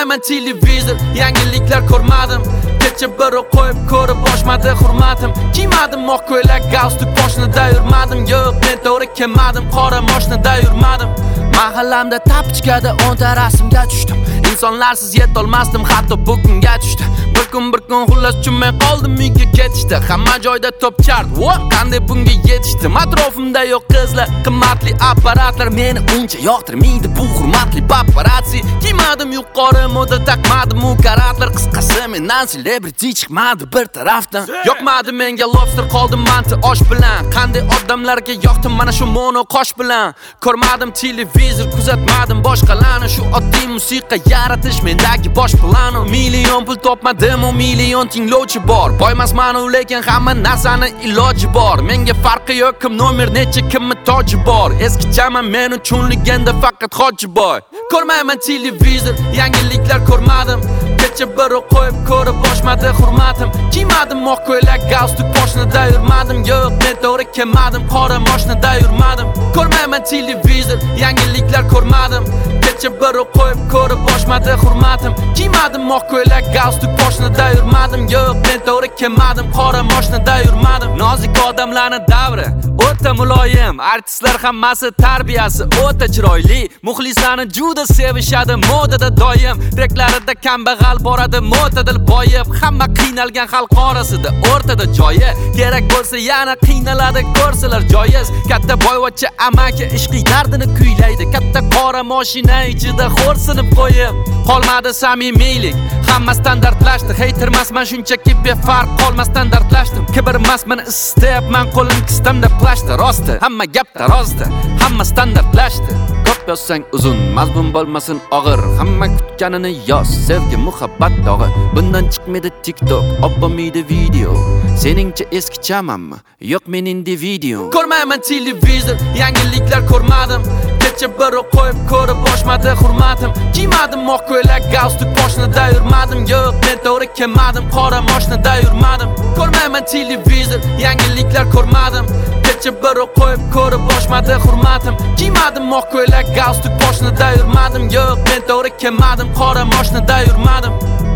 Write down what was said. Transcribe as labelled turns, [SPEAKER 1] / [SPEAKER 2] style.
[SPEAKER 1] Ko'rmayman televizor, yangiliklar ko'rmadim. Kecha bir qo'yib ko'rib boshmadi hurmatim. Kiymadim oq ko'ylak, galstuk boshida yurmadim. Yo'q, men to'g'ri kelmadim, qora mashinada yurmadim. Mahallamda tapichkada 10 ta rasmga tushdim. İnsonlarsiz yetolmasdim, hatto bugunga tushdi. Bir kun xullas tushmay qoldim, uyga ketishdi. Hamma joyda to'pchard, qanday bunga yetishdim. Atrofimda yo'q qizlar, qimmatli apparatlar meni uncha yoqtirmaydi bu hurmatli paparazzi. Kiymadim yuqori moda, taqmadim u karatlar. Qisqasi mendan celebrity chiqmadi bir tarafdan. Yoqmadi menga lobster, qoldim manti osh bilan. Qanday odamlarga yoqdim mana shu mono qosh bilan. Ko'rmadim televizor, kuzatmadim boshqalarni. Shu oddiy musiqa yaratish mendagi bosh plani. Million pul topmadim, u million tinglovchi bor. Boymasman lekin hamma narsani iloji bor. Menga farqi yo'q kim nomer necha, kimni toji bor. Eskichaman men uchun legenda faqat Hojiboy. Ko'rmayman televizor, yangiliklar ko'rmadim. Kecha bir qo'yib ko'rib boshmadi hurmatim. Kiymadim oq ko'ylak, galstuk boshida yurmadim. Yo'q, men to'g'ri kelmadim, qora mashinada yurmadim. Ko'rmayman televizor, yangiliklar ko'rmadim. Kecha bir qo'yib ko'rib boshmadi hurmatim. Kiymadim oq ko'ylak, galstuk boshida yurmadim. Yo'q, men to'g'ri kelmadim, qora mashinada yurmadim. Nozik odamlarning davri o'ta muloyim, artistlar hammasi tarbiyasi o'ta chiroyli. Muxlislarni juda sevishadi, modada doim. Reklarida kambag'al boradi, mo'tadil boyib. Hamma qiynalgan xalq orasida o'rtada joyi. Kerak bo'lsa yana qiynaladi, ko'rsalar joyiz. Katta boyvachcha amaki ishqiy dardini kuylaydi. Katta qora mashina ichida xo'rsinib qo'yib. Qolmadi samimiylik, hamma standartlashdi. Hatermasman shunchaki befarq, qolmas standartlashdim. Kibrmasman, istayapman qo'lim qistamda plashdi. Rosti, hamma gap tarozda, hamma standartlashdi. Ko'p yozsang uzun, mazmun bo'lmasin og'ir. Hamma kutganini yoz, sevgi muhabbat dog'i. Bundan chiqmaydi TikTok, opolmaydi video. Seningcha eskichamanmi? Yo'q mening video. Ko'rmayman televizor, yangiliklar ko'rmadim. Kecha bir qo'yib ko'rib boshmadi hurmatim. Kiymadim oq ko'ylak, galstuk boshida yurmadim. Yo'q, men to'g'ri kelmadim, qora mashinada yurmadim. Ko'rmayman televizor, yangiliklar ko'rmadim. Kecha bir qo'yib ko'rib boshmadi hurmatim. Kiymadim oq ko'ylak, galstuk boshida yurmadim. Yo'q, men to'g'ri kelmadim, qora mashinada yurmadim.